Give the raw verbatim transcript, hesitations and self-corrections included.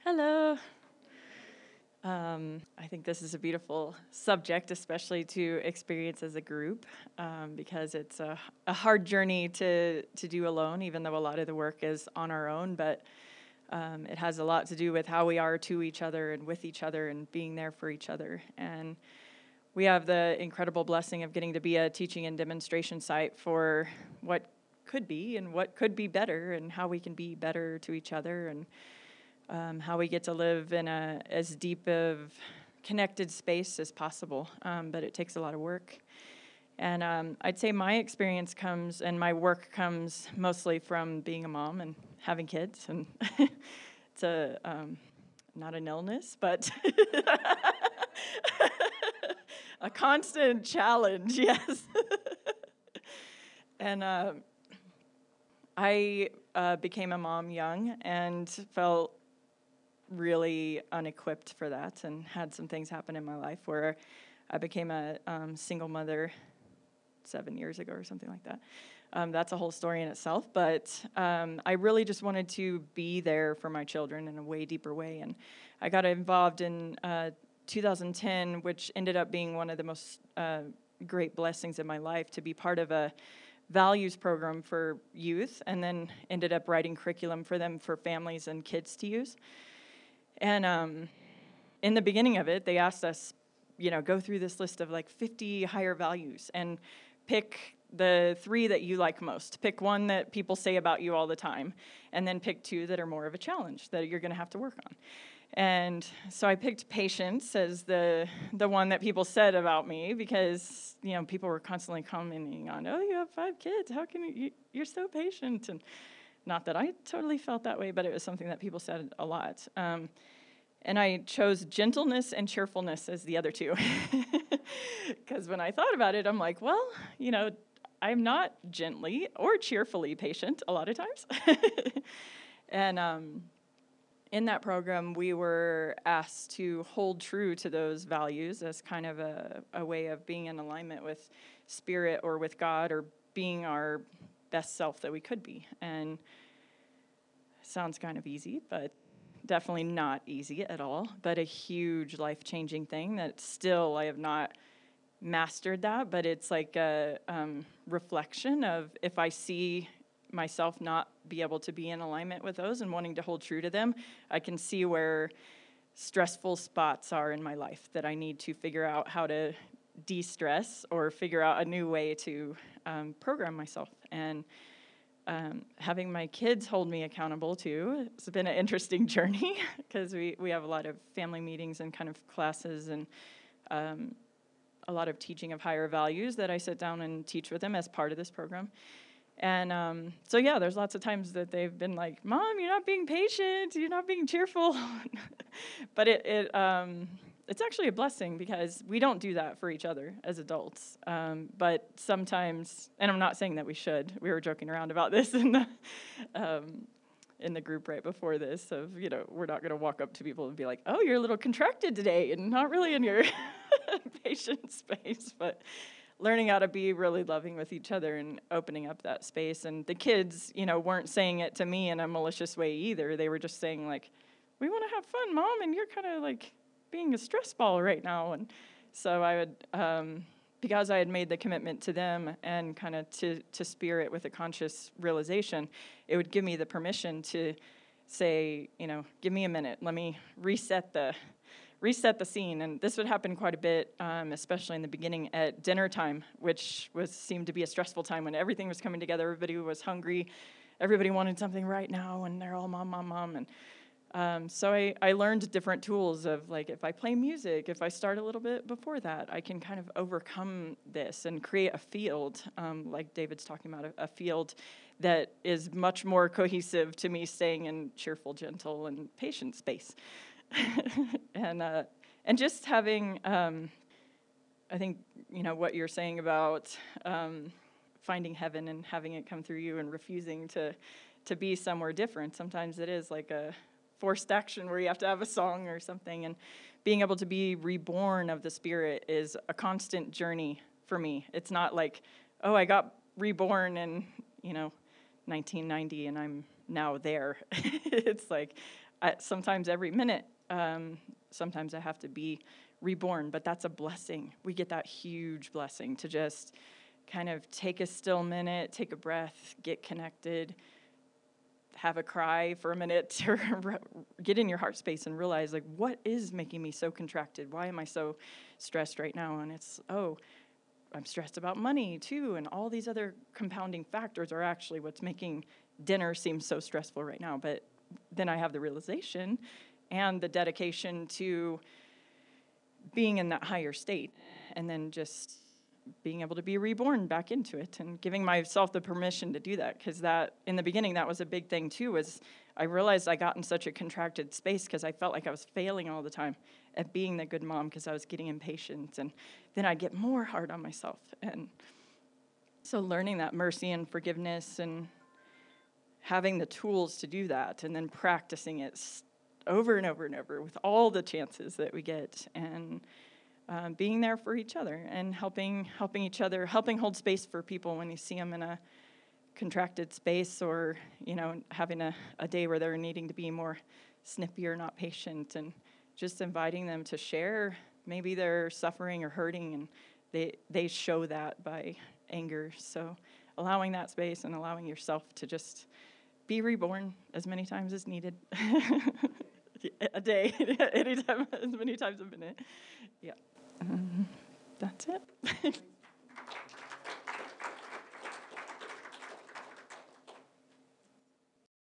Hello. Um, I think this is a beautiful subject, especially to experience as a group, um, because it's a, a hard journey to, to do alone, even though a lot of the work is on our own. But um, it has a lot to do with how we are to each other and with each other and being there for each other. And we have the incredible blessing of getting to be a teaching and demonstration site for what could be and what could be better and how we can be better to each other and Um, how we get to live in a as deep of connected space as possible, um, but it takes a lot of work. And um, I'd say my experience comes and my work comes mostly from being a mom and having kids, and it's a um, not an illness, but a constant challenge. Yes, and uh, I uh, became a mom young and felt really unequipped for that, and had some things happen in my life where I became a um, single mother seven years ago or something like that. Um, that's a whole story in itself, but um, I really just wanted to be there for my children in a way deeper way, and I got involved in uh, two thousand ten, which ended up being one of the most uh, great blessings in my life, to be part of a values program for youth, and then ended up writing curriculum for them for families and kids to use. And um, in the beginning of it, they asked us, you know, go through this list of like fifty higher values and pick the three that you like most. Pick one that people say about you all the time, and then pick two that are more of a challenge that you're going to have to work on. And so I picked patience as the the one that people said about me, because, you know, people were constantly commenting on, oh, you have five kids. How can you, you're so patient? And not that I totally felt that way, but it was something that people said a lot. Um, and I chose gentleness and cheerfulness as the other two. Because when I thought about it, I'm like, well, you know, I'm not gently or cheerfully patient a lot of times. and um, in that program, we were asked to hold true to those values as kind of a, a way of being in alignment with Spirit or with God, or being our best self that we could be. And sounds kind of easy, but definitely not easy at all, but a huge life-changing thing that still I have not mastered that, but it's like a um, reflection of, if I see myself not be able to be in alignment with those and wanting to hold true to them, I can see where stressful spots are in my life that I need to figure out how to de-stress or figure out a new way to um, program myself. And um, having my kids hold me accountable too, it's been an interesting journey, because we, we have a lot of family meetings and kind of classes and um, a lot of teaching of higher values that I sit down and teach with them as part of this program. And um, so, yeah, there's lots of times that they've been like, Mom, you're not being patient, you're not being cheerful. But it, it um, it's actually a blessing, because we don't do that for each other as adults. Um, but sometimes, and I'm not saying that we should, we were joking around about this in the, um, in the group right before this, of, you know, we're not going to walk up to people and be like, oh, you're a little contracted today, and not really in your patient space, but learning how to be really loving with each other and opening up that space. And the kids, you know, weren't saying it to me in a malicious way either. They were just saying, like, we want to have fun, Mom, and you're kind of, like, being a stress ball right now. And so I would, um, because I had made the commitment to them and kind of to, to Spirit with a conscious realization, it would give me the permission to say, you know, give me a minute. Let me reset the reset the scene. And this would happen quite a bit, um, especially in the beginning at dinner time, which was seemed to be a stressful time when everything was coming together. Everybody was hungry. Everybody wanted something right now, and they're all mom, mom, mom. And um, so I, I learned different tools of, like, if I play music, if I start a little bit before that, I can kind of overcome this and create a field, um, like David's talking about, a, a field that is much more cohesive to me staying in cheerful, gentle, and patient space. and uh, and just having, um, I think, you know, what you're saying about um, finding heaven and having it come through you and refusing to to be somewhere different. Sometimes it is like a forced action where you have to have a song or something, and being able to be reborn of the Spirit is a constant journey for me. It's not like, oh, I got reborn in, you know, nineteen ninety and I'm now there. It's like, I, sometimes every minute, um, sometimes I have to be reborn, but that's a blessing. We get that huge blessing to just kind of take a still minute, take a breath, get connected, have a cry for a minute, to get in your heart space and realize, like, what is making me so contracted? Why am I so stressed right now? And it's, oh, I'm stressed about money too, and all these other compounding factors are actually what's making dinner seem so stressful right now. But then I have the realization and the dedication to being in that higher state, and then just being able to be reborn back into it and giving myself the permission to do that. Because that, in the beginning, that was a big thing too, was I realized I got in such a contracted space because I felt like I was failing all the time at being the good mom because I was getting impatient, and then I'd get more hard on myself. And so learning that mercy and forgiveness and having the tools to do that, and then practicing it over and over and over with all the chances that we get, and um, being there for each other and helping helping each other, helping hold space for people when you see them in a contracted space, or, you know, having a, a day where they're needing to be more snippy or not patient, and just inviting them to share. Maybe they're suffering or hurting, and they they show that by anger. So allowing that space and allowing yourself to just be reborn as many times as needed. A day, anytime, as many times a minute. Yeah. Um, that's it.